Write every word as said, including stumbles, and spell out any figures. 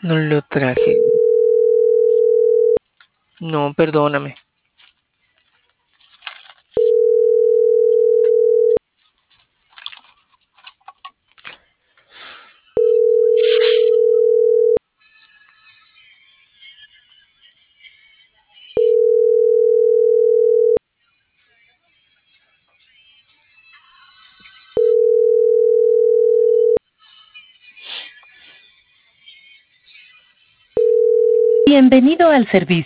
No lo traje. No, perdóname. Bienvenido al servicio.